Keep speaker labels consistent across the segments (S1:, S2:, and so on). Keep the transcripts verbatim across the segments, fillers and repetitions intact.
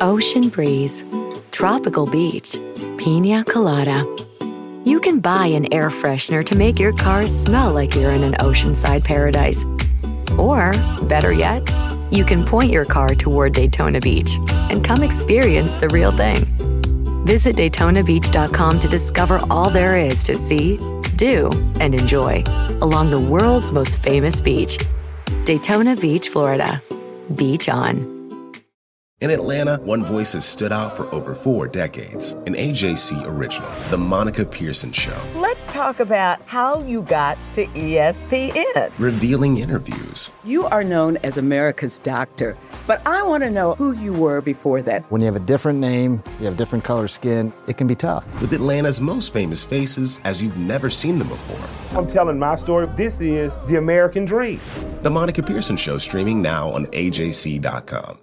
S1: ocean breeze, tropical beach, pina colada. You can buy an air freshener to make your car smell like you're in an oceanside paradise. Or, better yet, you can point your car toward Daytona Beach and come experience the real thing. Visit Daytona Beach dot com to discover all there is to see, do, and enjoy along the world's most famous beach. Daytona Beach, Florida. Beach on.
S2: In Atlanta, one voice has stood out for over four decades. An A J C original, The Monica Pearson Show.
S3: Let's talk about how you got to E S P N.
S2: Revealing interviews.
S3: You are known as America's doctor, but I want to know who you were before that.
S4: When you have a different name, you have different color skin, it can be tough.
S2: With Atlanta's most famous faces as you've never seen them before.
S5: I'm telling my story. This is the American dream.
S2: The Monica Pearson Show, streaming now on A J C dot com.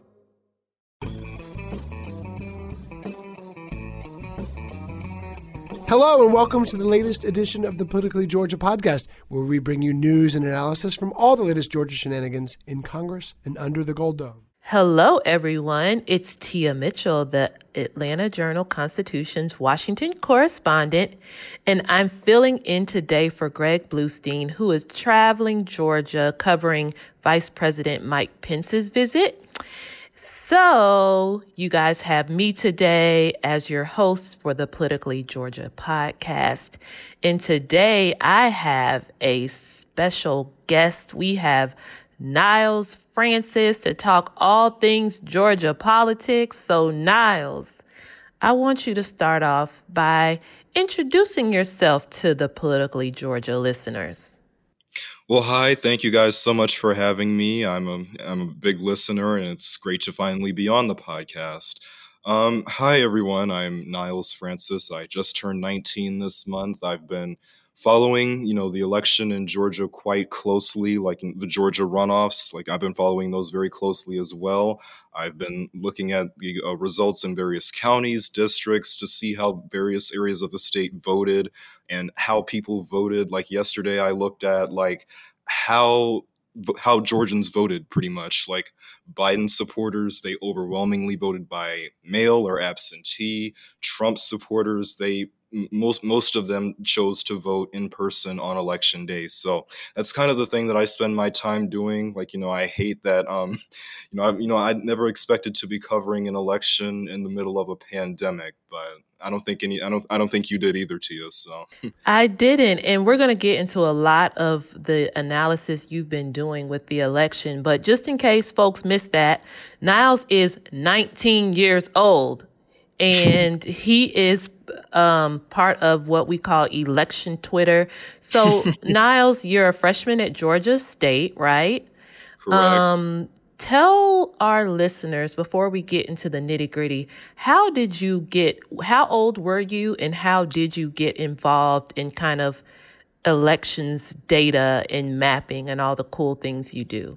S6: Hello and welcome to the latest edition of the Politically Georgia podcast, where we bring you news and analysis from all the latest Georgia shenanigans in Congress and under the Gold Dome.
S7: Hello, everyone. It's Tia Mitchell, the Atlanta Journal-Constitution's Washington correspondent, and I'm filling in today for Greg Bluestein, who is traveling Georgia covering Vice President Mike Pence's visit. So you guys have me today as your host for the Politically Georgia podcast. And today I have a special guest. We have Niles Francis to talk all things Georgia politics. So Niles, I want you to start off by introducing yourself to the Politically Georgia listeners.
S8: Well, hi. Thank you guys so much for having me. I'm a I'm a big listener, and it's great to finally be on the podcast. Um, hi, everyone. I'm Niles Francis. I just turned nineteen this month. I've been following, you know, the election in Georgia quite closely, like the Georgia runoffs. Like I've been following those very closely as well. I've been looking at the uh, results in various counties, districts to see how various areas of the state voted and how people voted. Like yesterday, I looked at like how how Georgians voted pretty much. Like Biden supporters, they overwhelmingly voted by mail or absentee. Trump supporters, they most most of them chose to vote in person on election day. So that's kind of the thing that I spend my time doing. Like, you know, I hate that, um, you know, I, you know, I never expected to be covering an election in the middle of a pandemic, but I don't think any, I don't, I don't think you did either, Tia. So
S7: I didn't. And we're going to get into a lot of the analysis you've been doing with the election. But just in case folks missed that, Niles is nineteen years old. And he is um, part of what we call election Twitter. So, Niles, you're a freshman at Georgia State, right?
S8: Correct.
S7: Um, tell our listeners, before we get into the nitty gritty, how did you get, how old were you and how did you get involved in kind of elections data and mapping and all the cool things you do?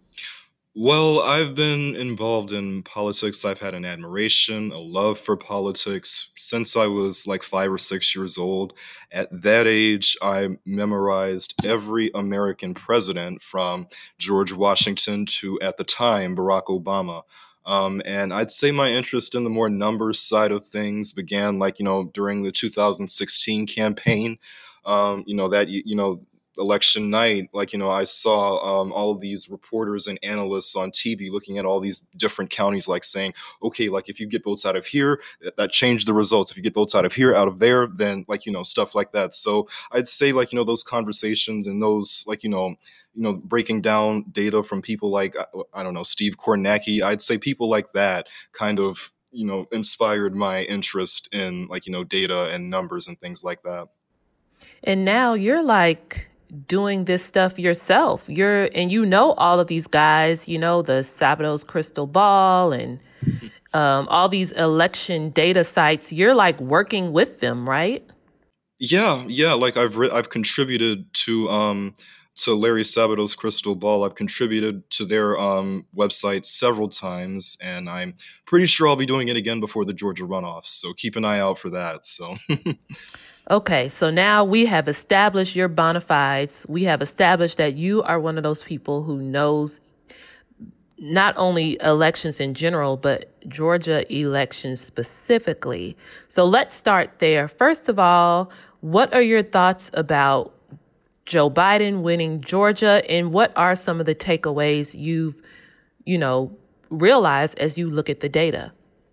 S8: Well, I've been involved in politics. I've had an admiration, a love for politics since I was like five or six years old. At that age, I memorized every American president from George Washington to, at the time, Barack Obama. Um, and I'd say my interest in the more numbers side of things began like, you know, during the two thousand sixteen campaign. Um, you know, that, you know, election night, like, you know, I saw um, all of these reporters and analysts on T V looking at all these different counties, like saying, okay, like if you get votes out of here, that, that changed the results. If you get votes out of here, out of there, then like, you know, stuff like that. So I'd say like, you know, those conversations and those like, you know, you know, breaking down data from people like, I don't know, Steve Kornacki, I'd say people like that kind of, you know, inspired my interest in like, you know, data and numbers and things like that.
S7: And now you're like doing this stuff yourself. You're, and you know, all of these guys, you know, the Sabatos Crystal Ball and um, all these election data sites, you're like working with them, right?
S8: Yeah. Yeah. Like I've, re- I've contributed to, um, to Larry Sabatos Crystal Ball. I've contributed to their um, website several times, and I'm pretty sure I'll be doing it again before the Georgia runoffs. So keep an eye out for that. So.
S7: Okay, so now we have established your bona fides. We have established that you are one of those people who knows not only elections in general, but Georgia elections specifically. So let's start there. First of all, what are your thoughts about Joe Biden winning Georgia, and what are some of the takeaways you've, you know, realized as you look at the data?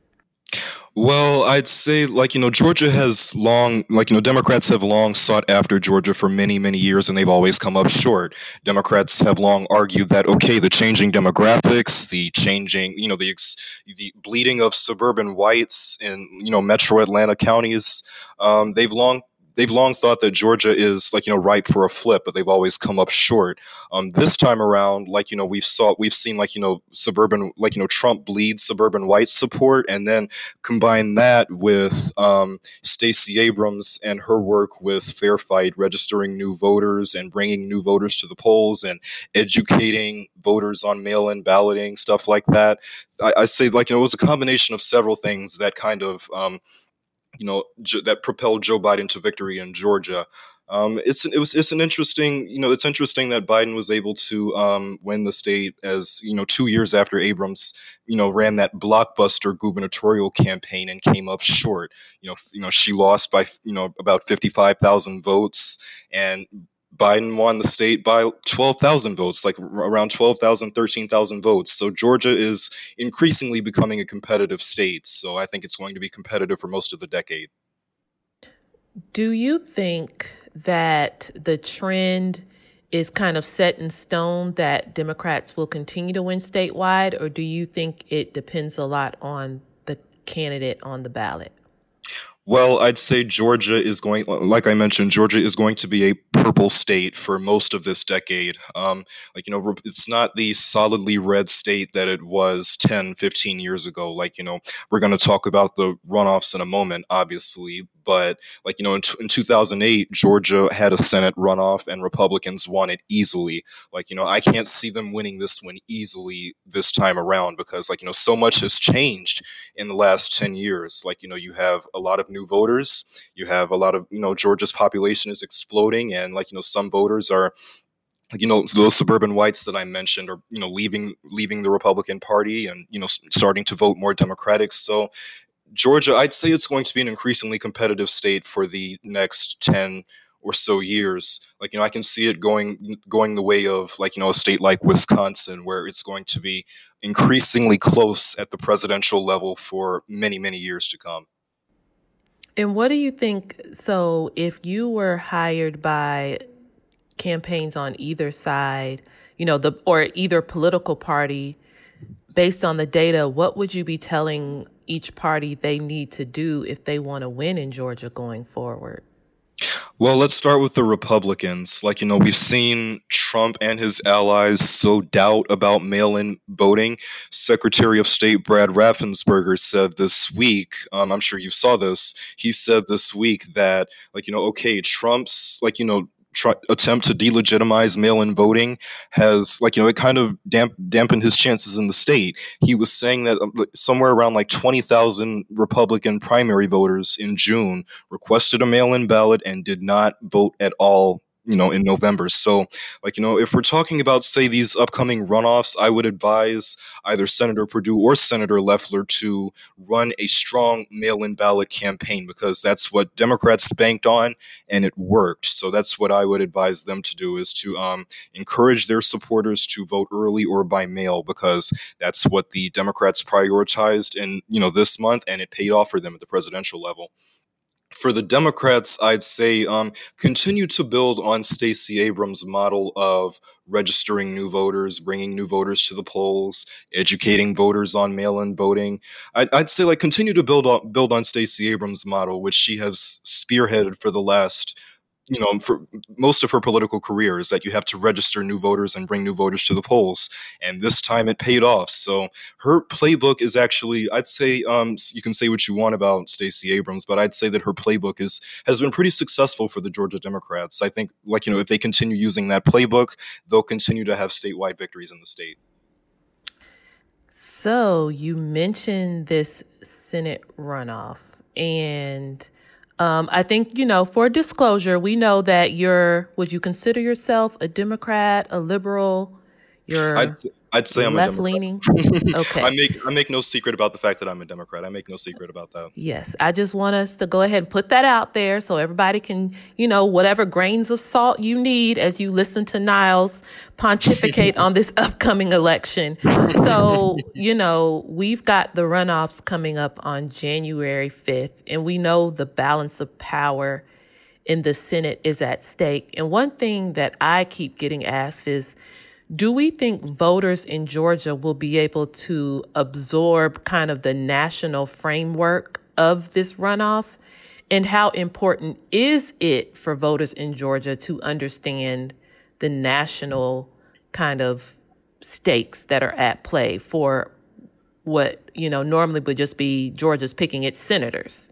S8: Well, I'd say, like, you know, Georgia has long, like, you know, Democrats have long sought after Georgia for many, many years, and they've always come up short. Democrats have long argued that, okay, the changing demographics, the changing, you know, the ex- the bleeding of suburban whites in, you know, metro Atlanta counties, um, they've long They've long thought that Georgia is, like, you know, ripe for a flip, but they've always come up short. Um, this time around, like, you know, we've saw we've seen, like, you know, suburban, like, you know, Trump bleeds suburban white support, and then combine that with um, Stacey Abrams and her work with Fair Fight, registering new voters and bringing new voters to the polls and educating voters on mail-in balloting, stuff like that. I, I say, like, you know, it was a combination of several things that kind of um, you know, that propelled Joe Biden to victory in Georgia. Um, it's it was it's an interesting, you know, it's interesting that Biden was able to um, win the state, as, you know, two years after Abrams, you know, ran that blockbuster gubernatorial campaign and came up short. You know, you know, she lost by, you know, about fifty-five thousand votes, and Biden won the state by twelve thousand votes, like around twelve thousand, thirteen thousand votes. So Georgia is increasingly becoming a competitive state. So I think it's going to be competitive for most of the decade.
S7: Do you think that the trend is kind of set in stone that Democrats will continue to win statewide, or do you think it depends a lot on the candidate on the ballot?
S8: Well, I'd say Georgia is going, like I mentioned, Georgia is going to be a purple state for most of this decade. Um, like, you know, it's not the solidly red state that it was ten, fifteen years ago. Like, you know, we're going to talk about the runoffs in a moment, obviously. But, like, you know, in, t- in two thousand eight, Georgia had a Senate runoff and Republicans won it easily. Like, you know, I can't see them winning this one easily this time around because, like, you know, so much has changed in the last ten years. Like, you know, you have a lot of new voters. You have a lot of, you know, Georgia's population is exploding. And, like, you know, some voters are, you know, those suburban whites that I mentioned are, you know, leaving leaving the Republican Party and, you know, starting to vote more Democratic. So Georgia, I'd say it's going to be an increasingly competitive state for the next ten or so years. Like, you know, I can see it going going the way of, like, you know, a state like Wisconsin, where it's going to be increasingly close at the presidential level for many, many years to come.
S7: And what do you think? So if you were hired by campaigns on either side, you know, the or either political party, based on the data, what would you be telling each party they need to do if they want to win in Georgia going forward?
S8: Well, let's start with the Republicans. Like, you know, we've seen Trump and his allies sow doubt about mail-in voting. Secretary of State Brad Raffensperger said this week, um, I'm sure you saw this, he said this week that, like, you know, okay, Trump's, like, you know, Try, attempt to delegitimize mail-in voting has, like, you know, it kind of damp, dampened his chances in the state. He was saying that um, somewhere around like twenty thousand Republican primary voters in June requested a mail-in ballot and did not vote at all, you know, in November. So, like, you know, if we're talking about, say, these upcoming runoffs, I would advise either Senator Perdue or Senator Loeffler to run a strong mail-in ballot campaign, because that's what Democrats banked on and it worked. So that's what I would advise them to do, is to um, encourage their supporters to vote early or by mail, because that's what the Democrats prioritized in, you know, this month, and it paid off for them at the presidential level. For the Democrats, I'd say um, continue to build on Stacey Abrams' model of registering new voters, bringing new voters to the polls, educating voters on mail-in voting. I'd, I'd say, like, continue to build on build on Stacey Abrams' model, which she has spearheaded for the last, you know, for most of her political career, is that you have to register new voters and bring new voters to the polls. And this time it paid off. So her playbook is actually, I'd say, um, you can say what you want about Stacey Abrams, but I'd say that her playbook is has been pretty successful for the Georgia Democrats. I think, like, you know, if they continue using that playbook, they'll continue to have statewide victories in the state.
S7: So you mentioned this Senate runoff, and Um, I think, you know, for disclosure, we know that you're, would you consider yourself a Democrat, a liberal? You're...
S8: I'd, I'd say I'm
S7: left
S8: a
S7: leaning. Okay.
S8: I make I make no secret about the fact that I'm a Democrat. I make no secret about that.
S7: Yes, I just want us to go ahead and put that out there so everybody can, you know, whatever grains of salt you need as you listen to Niles pontificate on this upcoming election. So, you know, we've got the runoffs coming up on January fifth, and we know the balance of power in the Senate is at stake. And one thing that I keep getting asked is, do we think voters in Georgia will be able to absorb kind of the national framework of this runoff? And how important is it for voters in Georgia to understand the national kind of stakes that are at play for what, you know, normally would just be Georgia's picking its senators?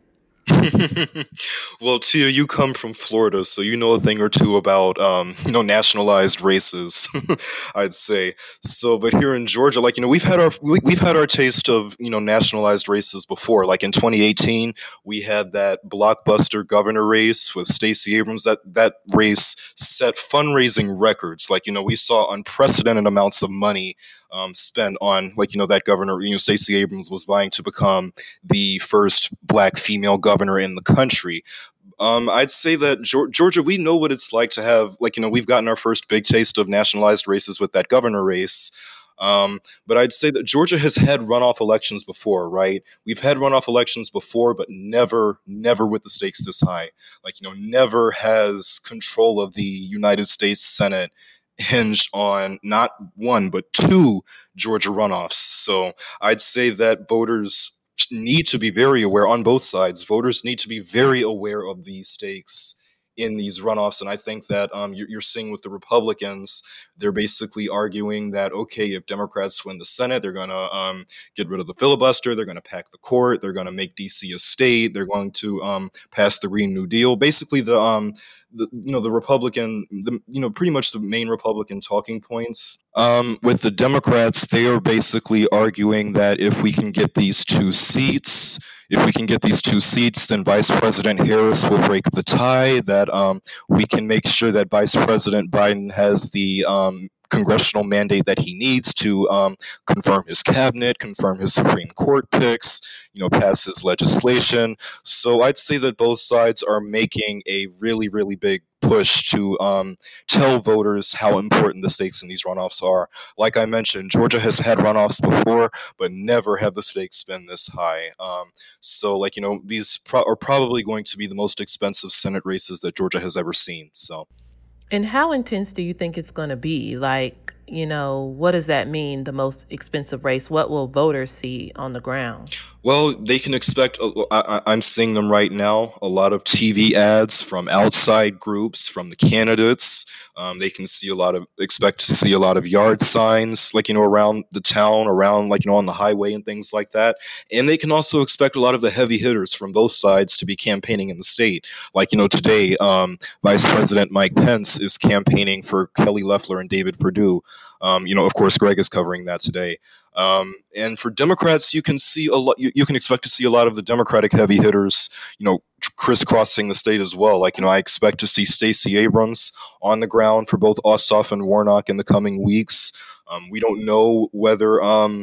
S8: Well, Tia, you come from Florida, so you know a thing or two about, um, you know, nationalized races, I'd say. So, but here in Georgia, like, you know, we've had our we, we've had our taste of, you know, nationalized races before. Like in twenty eighteen, we had that blockbuster governor race with Stacey Abrams. That that race set fundraising records. Like, you know, we saw unprecedented amounts of money Um, spent on, like, you know, that governor. You know, Stacey Abrams was vying to become the first black female governor in the country. Um, I'd say that Georgia, we know what it's like to have, like, you know, we've gotten our first big taste of nationalized races with that governor race. Um, but I'd say that Georgia has had runoff elections before, right? We've had runoff elections before, but never, never with the stakes this high. Like, you know, never has control of the United States Senate hinged on not one, but two Georgia runoffs. So I'd say that voters need to be very aware on both sides. Voters need to be very aware of these stakes in these runoffs. And I think that um, you're, you're seeing with the Republicans, they're basically arguing that, okay, if Democrats win the Senate, they're going to um, get rid of the filibuster. They're going to pack the court. They're going to make D C a state. They're going to um, pass the Green New Deal. Basically, the um, The, you know, the Republican, the, you know, pretty much the main Republican talking points. Um, with the Democrats, they are basically arguing that if we can get these two seats, if we can get these two seats, then Vice President Harris will break the tie, that um, we can make sure that Vice President Biden has the um, congressional mandate that he needs to um, confirm his cabinet, confirm his Supreme Court picks, you know, pass his legislation. So I'd say that both sides are making a really, really big push to um, tell voters how important the stakes in these runoffs are. Like I mentioned, Georgia has had runoffs before, but never have the stakes been this high. Um, so, like, you know, these pro- are probably going to be the most expensive Senate races that Georgia has ever seen. So.
S7: And how intense do you think it's going to be? Like, you know, what does that mean, the most expensive race? What will voters see on the ground?
S8: Well, they can expect, I, I'm seeing them right now, a lot of T V ads from outside groups, from the candidates. Um, they can see a lot of, expect to see a lot of yard signs, like, you know, around the town, around, like, you know, on the highway and things like that. And they can also expect a lot of the heavy hitters from both sides to be campaigning in the state. Like, you know, today, um, Vice President Mike Pence is campaigning for Kelly Loeffler and David Perdue. Um, you know, of course, Greg is covering that today. Um, and for Democrats, you can see a lot. You, you can expect to see a lot of the Democratic heavy hitters, you know, crisscrossing the state as well. Like, you know, I expect to see Stacey Abrams on the ground for both Ossoff and Warnock in the coming weeks. Um, we don't know whether. Um,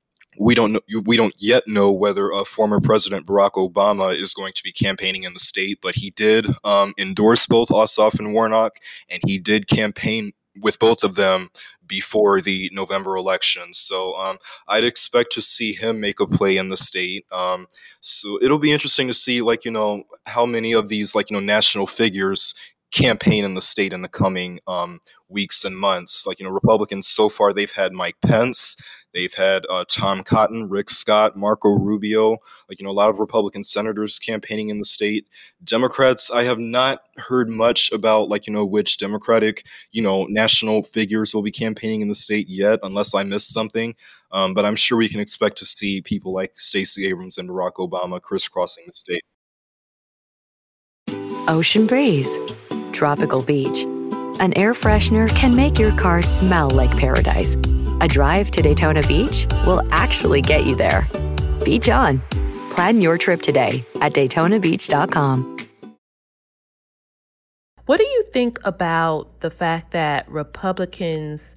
S8: We don't know, we don't yet know whether uh, former President Barack Obama is going to be campaigning in the state, but he did um, endorse both Ossoff and Warnock, and he did campaign with both of them before the November elections. So um, I'd expect to see him make a play in the state. Um, so it'll be interesting to see, like, you know, how many of these, like, you know, national figures campaign in the state in the coming um, weeks and months. Like, you know, Republicans so far, they've had Mike Pence, they've had uh, Tom Cotton, Rick Scott, Marco Rubio, like, you know, a lot of Republican senators campaigning in the state. Democrats, I have not heard much about, like, you know, which Democratic, you know, national figures will be campaigning in the state yet, unless I missed something. Um, but I'm sure we can expect to see people like Stacey Abrams and Barack Obama crisscrossing the state.
S1: Ocean breeze, tropical beach. An air freshener can make your car smell like paradise. A drive to Daytona Beach will actually get you there. Beach on. Plan your trip today at Daytona Beach dot com.
S7: What do you think about the fact that Republicans,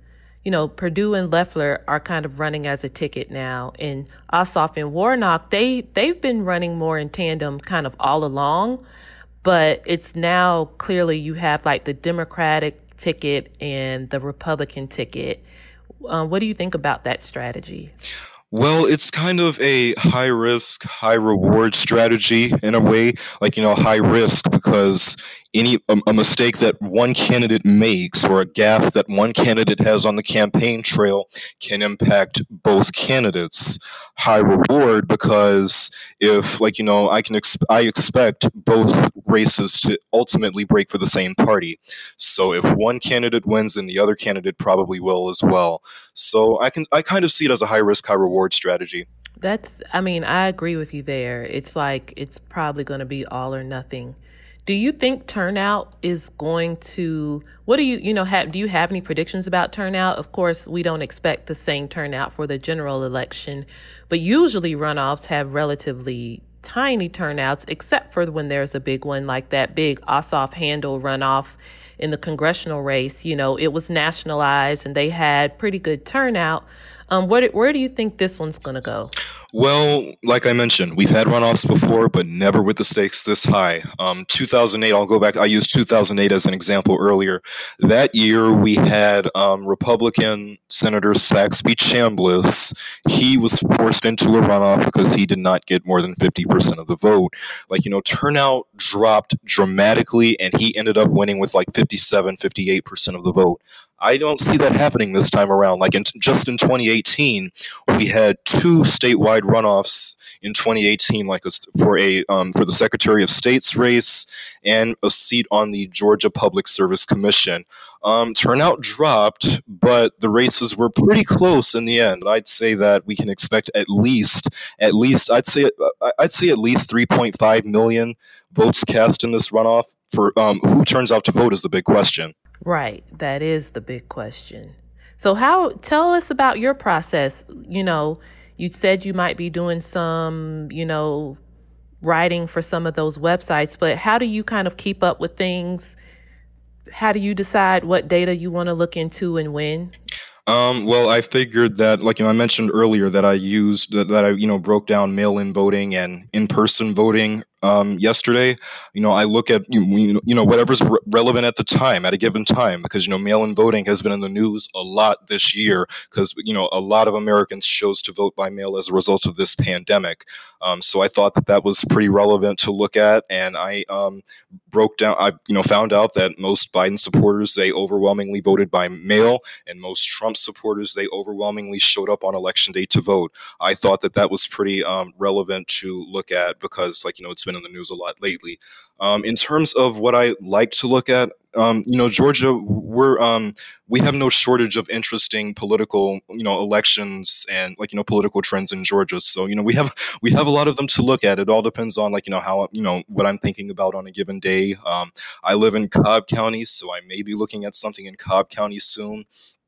S7: you know, Perdue and Loeffler are kind of running as a ticket now. And Ossoff and Warnock, they, they've been running more in tandem kind of all along. But it's now clearly you have like the Democratic ticket and the Republican ticket. Uh, what do you think about that strategy?
S8: Well, it's kind of a high risk, high reward strategy in a way, like, you know, high risk because any a, a mistake that one candidate makes or a gaffe that one candidate has on the campaign trail can impact both candidates. High reward because if, like, you know, I can ex- I expect both races to ultimately break for the same party. So if one candidate wins, then the other candidate probably will as well. So I can I kind of see it as a high risk, high reward strategy.
S7: That's, I mean, I agree with you there. It's like, it's probably going to be all or nothing. Do you think turnout is going to, what do you, you know, have, do you have any predictions about turnout? Of course, we don't expect the same turnout for the general election, but usually runoffs have relatively tiny turnouts, except for when there's a big one like that big Ossoff-Handel runoff in the congressional race. You know, it was nationalized and they had pretty good turnout. Um, where, where do you think this one's going to go?
S8: Well, like I mentioned, we've had runoffs before, but never with the stakes this high. Um, two thousand eight, I'll go back. I used two thousand eight as an example earlier. That year, we had um, Republican Senator Saxby Chambliss. He was forced into a runoff because he did not get more than fifty percent of the vote. Like, you know, turnout dropped dramatically, and he ended up winning with like fifty-seven, fifty-eight percent of the vote. I don't see that happening this time around. Like in, just in twenty eighteen, we had two statewide runoffs in twenty eighteen, like a, for a um, for the Secretary of State's race and a seat on the Georgia Public Service Commission. Um, turnout dropped, but the races were pretty close in the end. I'd say that we can expect at least, at least, I'd say, I'd say at least three point five million votes cast in this runoff. For um, who turns out to vote is the big question.
S7: Right. That is the big question. So how, tell us about your process. You know, you said you might be doing some, you know, writing for some of those websites, but how do you kind of keep up with things? How do you decide what data you want to look into and when?
S8: Um, well, I figured that, like, you know, I mentioned earlier that I used that, that I, you know, broke down mail-in voting and in-person voting um, yesterday. You know, I look at, you know, whatever's re- relevant at the time, at a given time, because, you know, mail-in voting has been in the news a lot this year because, you know, a lot of Americans chose to vote by mail as a result of this pandemic. Um, so I thought that that was pretty relevant to look at. And I um, broke down, I, you know, found out that most Biden supporters, they overwhelmingly voted by mail, and most Trump supporters, they overwhelmingly showed up on election day to vote. I thought that that was pretty um, relevant to look at because, like, you know, it's been in the news a lot lately. Um, in terms of what I like to look at, um, you know, Georgia, we're um, we have no shortage of interesting political, you know, elections and, like, you know, political trends in Georgia. So, you know, we have we have a lot of them to look at. It all depends on, like, you know, how, you know, what I'm thinking about on a given day. Um, I live in Cobb County, so I may be looking at something in Cobb County soon.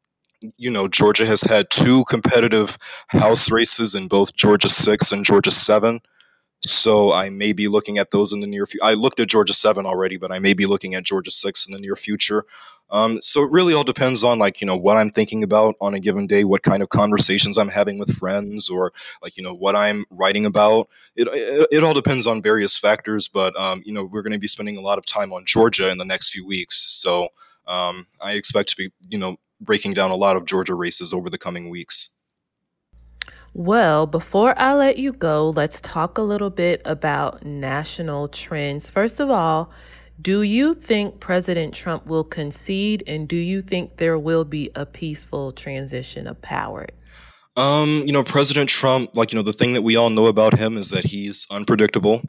S8: You know, Georgia has had two competitive House races in both Georgia six and Georgia seven. So I may be looking at those in the near future. I looked at Georgia seven already, but I may be looking at Georgia six in the near future. Um, so it really all depends on, like, you know, what I'm thinking about on a given day, what kind of conversations I'm having with friends, or, like, you know, what I'm writing about. It it, it all depends on various factors, but, um, you know, we're going to be spending a lot of time on Georgia in the next few weeks. So um, I expect to be, you know, breaking down a lot of Georgia races over the coming weeks.
S7: Well, before I let you go, let's talk a little bit about national trends. First of all, do you think President Trump will concede, and do you think there will be a peaceful transition of power?
S8: Um, you know, President Trump, like, you know, the thing that we all know about him is that he's unpredictable.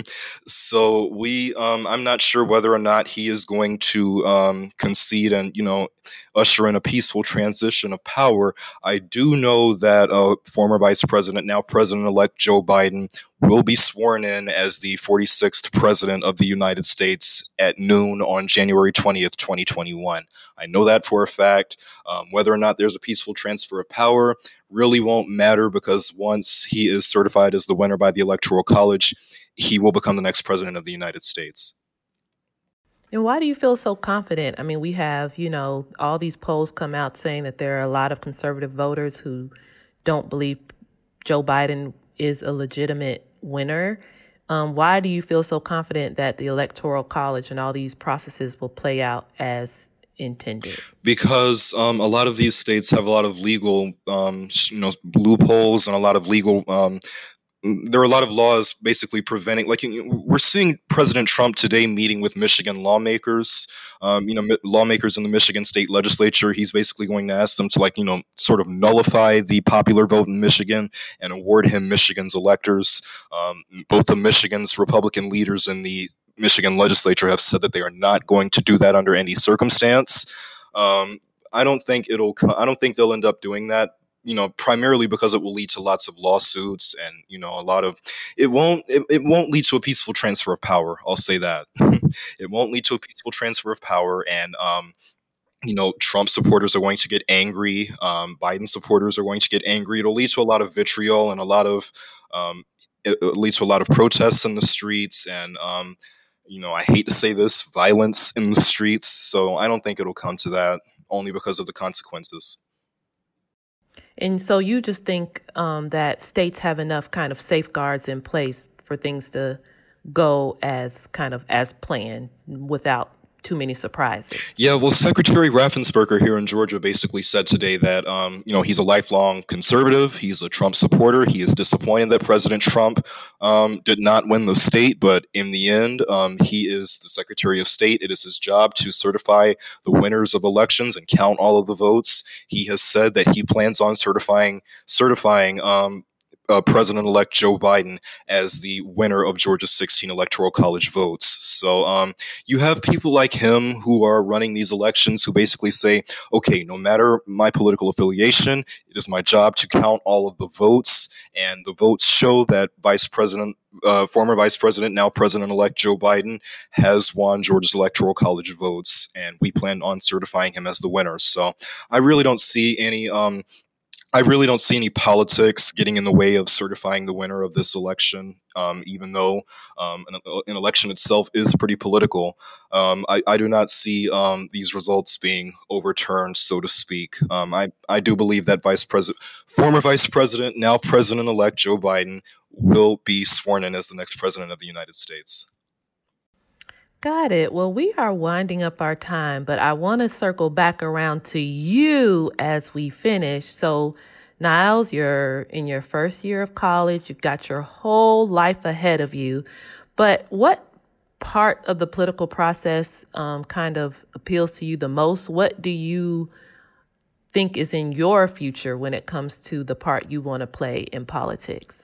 S8: So we, um, I'm not sure whether or not he is going to um, concede and, you know, usher in a peaceful transition of power. I do know that uh, former Vice President, now President-elect Joe Biden, will be sworn in as the forty-sixth President of the United States at noon on January twentieth, twenty twenty-one. I know that for a fact. Um, whether or not there's a peaceful transfer of power really won't matter, because once he is certified as the winner by the Electoral College, he will become the next President of the United States.
S7: And why do you feel so confident? I mean, we have, you know, all these polls come out saying that there are a lot of conservative voters who don't believe Joe Biden is a legitimate winner. Um, why do you feel so confident that the Electoral College and all these processes will play out as intended?
S8: Because um, a lot of these states have a lot of legal, um, you know, loopholes and a lot of legal um, there are a lot of laws basically preventing, like, you know, we're seeing President Trump today meeting with Michigan lawmakers, um, you know, mi- lawmakers in the Michigan state legislature. He's basically going to ask them to, like, you know, sort of nullify the popular vote in Michigan and award him Michigan's electors. Um, both of Michigan's Republican leaders in the Michigan legislature have said that they are not going to do that under any circumstance. Um, I don't think it'll, co- I don't think they'll end up doing that, you know, primarily because it will lead to lots of lawsuits and, you know, a lot of, it won't, it, it won't lead to a peaceful transfer of power. I'll say that. It won't lead to a peaceful transfer of power. And, um, you know, Trump supporters are going to get angry. Um, Biden supporters are going to get angry. It'll lead to a lot of vitriol and a lot of, um, it, it leads to a lot of protests in the streets. And, um, you know, I hate to say this, violence in the streets. So I don't think it'll come to that, only because of the consequences.
S7: And so you just think um, that states have enough kind of safeguards in place for things to go as kind of as planned without too many surprises.
S8: Yeah, well, Secretary Raffensperger here in Georgia basically said today that, um, you know, he's a lifelong conservative. He's a Trump supporter. He is disappointed that President Trump um, did not win the state. But in the end, um, he is the Secretary of State. It is his job to certify the winners of elections and count all of the votes. He has said that he plans on certifying certifying um, Uh, President-elect Joe Biden as the winner of Georgia's sixteen Electoral College votes. So um, you have people like him who are running these elections who basically say, okay, no matter my political affiliation, it is my job to count all of the votes, and the votes show that Vice President, uh, former Vice President, now President-elect Joe Biden has won Georgia's Electoral College votes, and we plan on certifying him as the winner. So I really don't see any um, I really don't see any politics getting in the way of certifying the winner of this election, um, even though um, an, an election itself is pretty political. Um, I, I do not see um, these results being overturned, so to speak. Um, I, I do believe that Vice President, former Vice President, now President-elect Joe Biden will be sworn in as the next President of the United States.
S7: Got it. Well, we are winding up our time, but I want to circle back around to you as we finish. So, Niles, you're in your first year of college. You've got your whole life ahead of you. But what part of the political process um, kind of appeals to you the most? What do you think is in your future when it comes to the part you want to play in politics?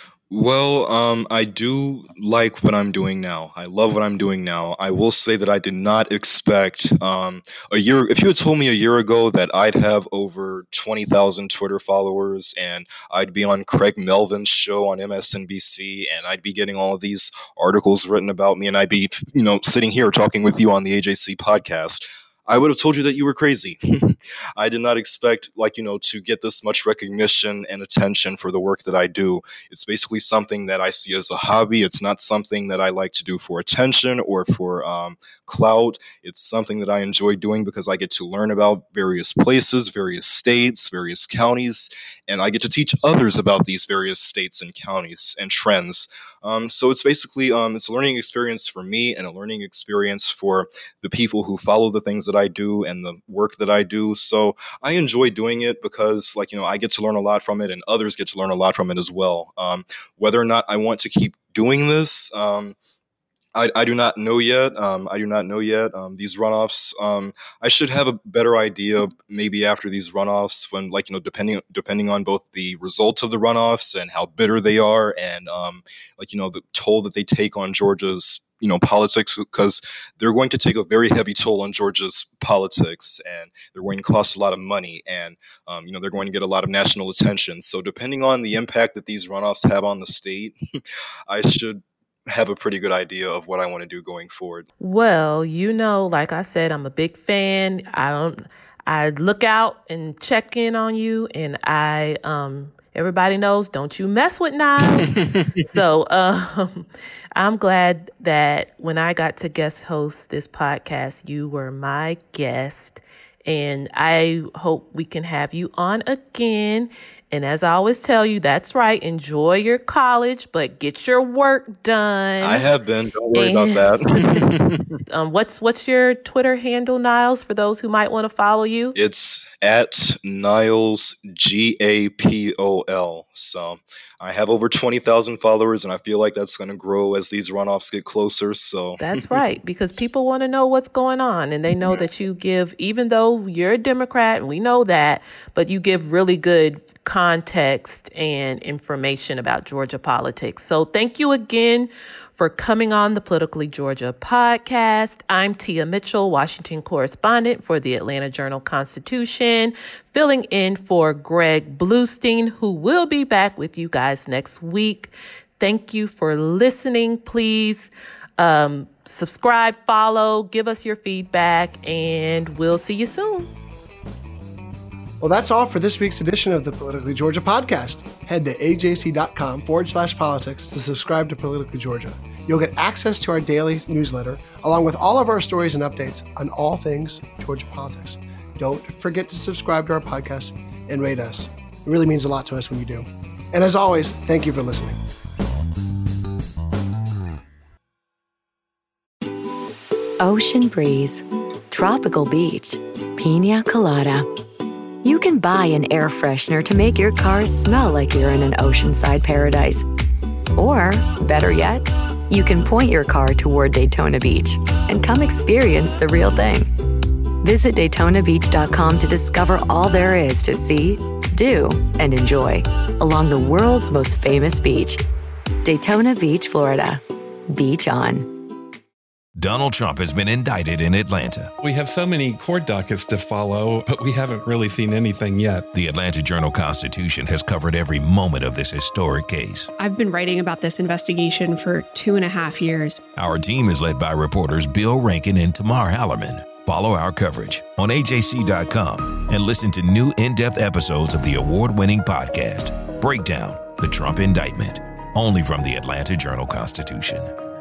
S8: Well, um, I do like what I'm doing now. I love what I'm doing now. I will say that I did not expect um, a year. If you had told me a year ago that I'd have over twenty thousand Twitter followers and I'd be on Craig Melvin's show on M S N B C and I'd be getting all of these articles written about me and I'd be, you know, sitting here talking with you on the A J C podcast, I would have told you that you were crazy. I did not expect, like, you know, to get this much recognition and attention for the work that I do. It's basically something that I see as a hobby. It's not something that I like to do for attention or for um, clout. It's something that I enjoy doing because I get to learn about various places, various states, various counties, and I get to teach others about these various states and counties and trends. Um, so it's basically, um, it's a learning experience for me and a learning experience for the people who follow the things that I do and the work that I do. So I enjoy doing it because, like, you know, I get to learn a lot from it and others get to learn a lot from it as well. Um, whether or not I want to keep doing this, um, I, I do not know yet. Um, I do not know yet. Um, these runoffs, um, I should have a better idea maybe after these runoffs when, like, you know, depending depending on both the results of the runoffs and how bitter they are and, um, like, you know, the toll that they take on Georgia's, you know, politics, because they're going to take a very heavy toll on Georgia's politics and they're going to cost a lot of money and, um, you know, they're going to get a lot of national attention. So depending on the impact that these runoffs have on the state, I should have a pretty good idea of what I want to do going forward.
S7: Well, you know, like I said, I'm a big fan. I don't, I look out and check in on you, and I um, everybody knows, don't you mess with Niles. So um, I'm glad that when I got to guest host this podcast, you were my guest. And I hope we can have you on again. And as I always tell you, that's right. Enjoy your college, but get your work done.
S8: I have been. Don't worry
S7: and,
S8: about that.
S7: um, what's what's your Twitter handle, Niles, for those who might want to follow you?
S8: It's at Niles G A P O L. So I have over twenty thousand followers, and I feel like that's going to grow as these runoffs get closer. So
S7: that's right, because people want to know what's going on, and they know that you give, even though you're a Democrat, and we know that, but you give really good context and information about Georgia politics. So thank you again for coming on the Politically Georgia podcast. I'm Tia Mitchell, Washington correspondent for the Atlanta Journal-Constitution, filling in for Greg Bluestein, who will be back with you guys next week. Thank you for listening. Please um, subscribe, follow, give us your feedback, and we'll see you soon.
S6: Well, that's all for this week's edition of the Politically Georgia podcast. Head to ajc.com forward slash politics to subscribe to Politically Georgia. You'll get access to our daily newsletter, along with all of our stories and updates on all things Georgia politics. Don't forget to subscribe to our podcast and rate us. It really means a lot to us when you do. And as always, thank you for listening.
S1: Ocean breeze, tropical beach, pina colada. You can buy an air freshener to make your car smell like you're in an oceanside paradise. Or, better yet, you can point your car toward Daytona Beach and come experience the real thing. Visit Daytona Beach dot com to discover all there is to see, do, and enjoy along the world's most famous beach. Daytona Beach, Florida. Beach on.
S9: Donald Trump has been indicted in Atlanta.
S10: We have so many court dockets to follow, but we haven't really seen anything yet.
S9: The Atlanta Journal-Constitution has covered every moment of this historic case.
S11: I've been writing about this investigation for two and a half years.
S9: Our team is led by reporters Bill Rankin and Tamar Hallerman. Follow our coverage on A J C dot com and listen to new in-depth episodes of the award-winning podcast, Breakdown, the Trump Indictment, only from the Atlanta Journal-Constitution.